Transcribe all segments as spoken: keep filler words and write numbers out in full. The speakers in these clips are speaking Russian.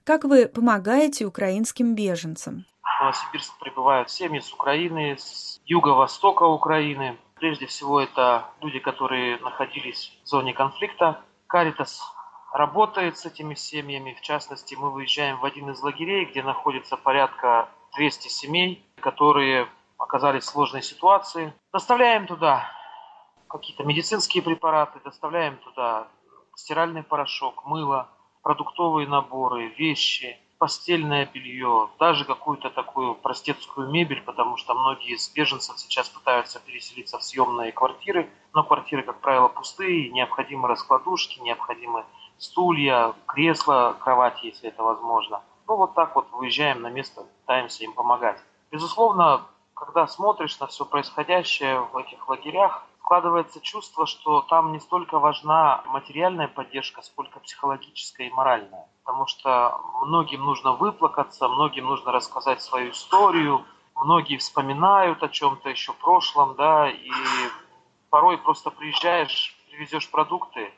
Как вы помогаете украинским беженцам? В Новосибирск прибывают семьи с Украины, с юго-востока Украины. Прежде всего, это люди, которые находились в зоне конфликта. Каритас работает с этими семьями. В частности, мы выезжаем в один из лагерей, где находится порядка двухсот семей, которые оказались в сложной ситуации. Доставляем туда какие-то медицинские препараты, доставляем туда стиральный порошок, мыло, продуктовые наборы, вещи, постельное белье, даже какую-то такую простецкую мебель, потому что многие из беженцев сейчас пытаются переселиться в съемные квартиры, но квартиры, как правило, пустые, необходимы раскладушки, необходимы стулья, кресла, кровать, если это возможно. Ну вот так вот выезжаем на место, пытаемся им помогать. Безусловно, когда смотришь на все происходящее в этих лагерях, складывается чувство, что там не столько важна материальная поддержка, сколько психологическая и моральная. Потому что многим нужно выплакаться, многим нужно рассказать свою историю, многие вспоминают о чем-то еще прошлом, да, и порой просто приезжаешь, привезешь продукты,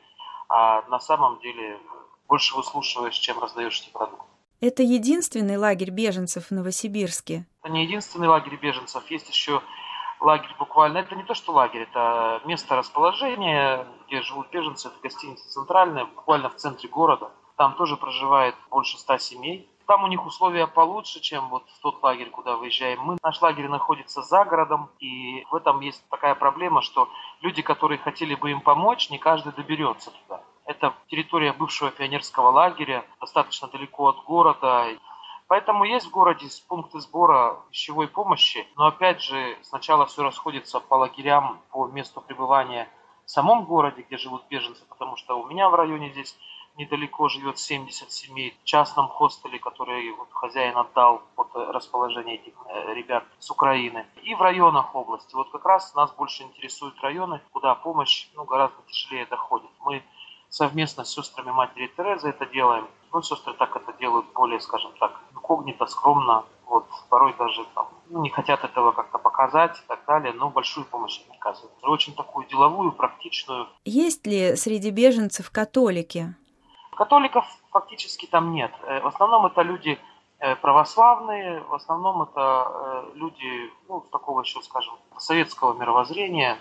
а на самом деле больше выслушиваешь, чем раздаешь эти продукты. Это единственный лагерь беженцев в Новосибирске? Это не единственный лагерь беженцев, есть еще лагерь буквально. Это не то, что лагерь, это место расположения, где живут беженцы, это гостиница «Центральная», буквально в центре города. Там тоже проживает больше ста семей. Там у них условия получше, чем вот в тот лагерь, куда выезжаем мы. Наш лагерь находится за городом, и в этом есть такая проблема, что люди, которые хотели бы им помочь, не каждый доберется туда. Это территория бывшего пионерского лагеря, достаточно далеко от города. Поэтому есть в городе пункты сбора пищевой помощи, но опять же сначала все расходится по лагерям, по месту пребывания в самом городе, где живут беженцы, потому что у меня в районе здесь недалеко живет семьдесят семей в частном хостеле, который вот хозяин отдал под расположение этих ребят с Украины. И в районах области. Вот как раз нас больше интересуют районы, куда помощь ну, гораздо тяжелее доходит. Мы совместно с сестрами матери Терезы это делаем. Ну, сестры так это делают более, скажем так, инкогнито, скромно. Вот, порой даже там, ну, не хотят этого как-то показать и так далее, но большую помощь им оказывают. Очень такую деловую, практичную. Есть ли среди беженцев католики? Католиков фактически там нет. В основном это люди православные, в основном это люди, ну, такого еще, скажем, советского мировоззрения.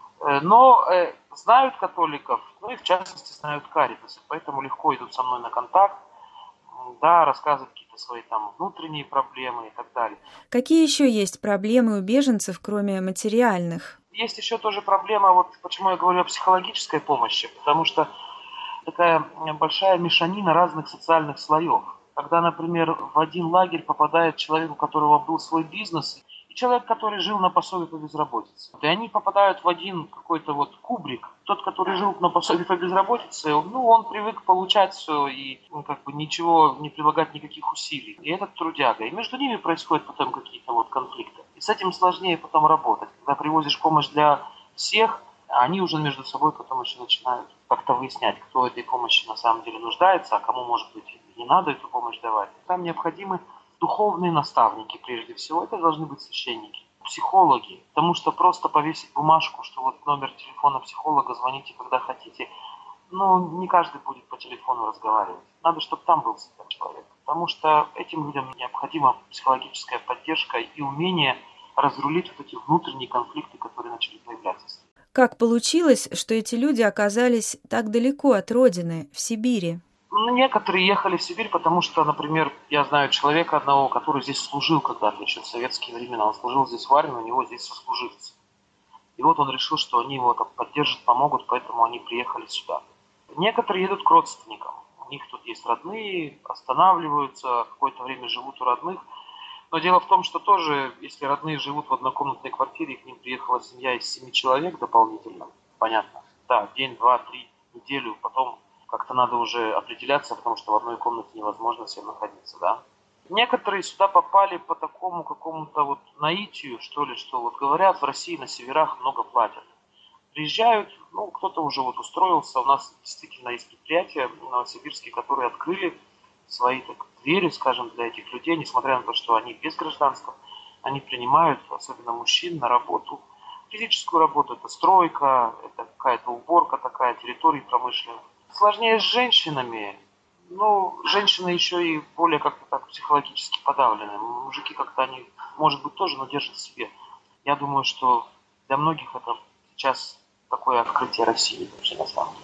Но э, знают католиков, ну и в частности знают каритасы, поэтому легко идут со мной на контакт, да, рассказывают какие-то свои там внутренние проблемы и так далее. Какие еще есть проблемы у беженцев, кроме материальных? Есть еще тоже проблема, вот почему я говорю о психологической помощи, потому что такая большая мешанина разных социальных слоев. Когда, например, в один лагерь попадает человек, у которого был свой бизнес, и человек, который жил на пособие по безработице. И они попадают в один какой-то вот кубрик. Тот, который жил на пособие по безработице, ну, он привык получать все и ну, как бы ничего, не прилагать никаких усилий. И этот трудяга. И между ними происходят потом какие-то вот конфликты. И с этим сложнее потом работать. Когда привозишь помощь для всех, они уже между собой потом еще начинают как-то выяснять, кто этой помощи на самом деле нуждается, а кому, может быть, не надо эту помощь давать. Там необходимы духовные наставники, прежде всего. Это должны быть священники, психологи. Потому что просто повесить бумажку, что вот номер телефона психолога, звоните, когда хотите, ну, не каждый будет по телефону разговаривать. Надо, чтобы там был всегда человек. Потому что этим людям необходима психологическая поддержка и умение разрулить вот эти внутренние конфликты, которые начали появляться. Как получилось, что эти люди оказались так далеко от родины, в Сибири? Ну, некоторые ехали в Сибирь, потому что, например, я знаю человека одного, который здесь служил когда-то еще в советские времена. Он служил здесь в армии, у него здесь сослуживцы. И вот он решил, что они его так поддержат, помогут, поэтому они приехали сюда. Некоторые едут к родственникам. У них тут есть родные, останавливаются, какое-то время живут у родных. Но дело в том, что тоже, если родные живут в однокомнатной квартире, к ним приехала семья из семи человек дополнительно, понятно, да, день, два, три, неделю, потом как-то надо уже определяться, потому что в одной комнате невозможно всем находиться, да. Некоторые сюда попали по такому какому-то вот наитию, что ли, что вот говорят, в России на северах много платят. Приезжают, ну, кто-то уже вот устроился, у нас действительно есть предприятия новосибирские, которые открыли свои так, двери, скажем, для этих людей, несмотря на то, что они без гражданства, они принимают, особенно мужчин, на работу. Физическую работу, это стройка, это какая-то уборка такая, территории промышленных. Сложнее с женщинами, Ну, женщины еще и более как-то так психологически подавлены. Мужики как-то они, может быть, тоже, но держат в себе. Я думаю, что для многих это сейчас такое открытие России вообще на самом деле.